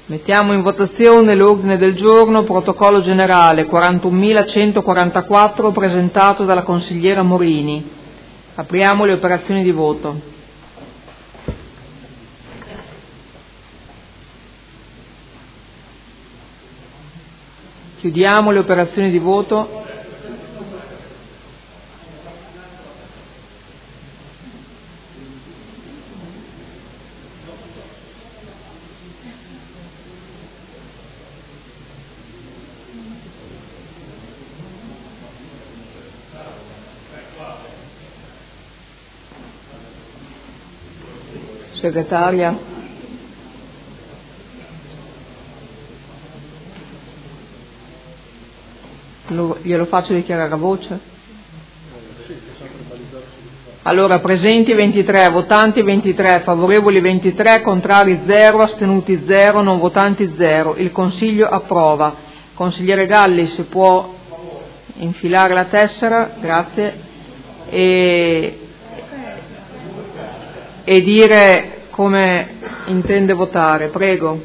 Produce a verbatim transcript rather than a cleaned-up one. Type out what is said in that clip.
Mettiamo in votazione l'ordine del giorno protocollo generale quarantunomilacentoquarantaquattro presentato dalla consigliera Morini. Apriamo le operazioni di voto. Chiudiamo le operazioni di voto. Segretaria. Lo, glielo faccio dichiarare a voce? Allora, presenti ventitré, votanti ventitré, favorevoli ventitré, contrari zero, astenuti zero, non votanti zero. Il Consiglio approva. Consigliere Galli, se può infilare la tessera, grazie, e, e dire come intende votare. Prego.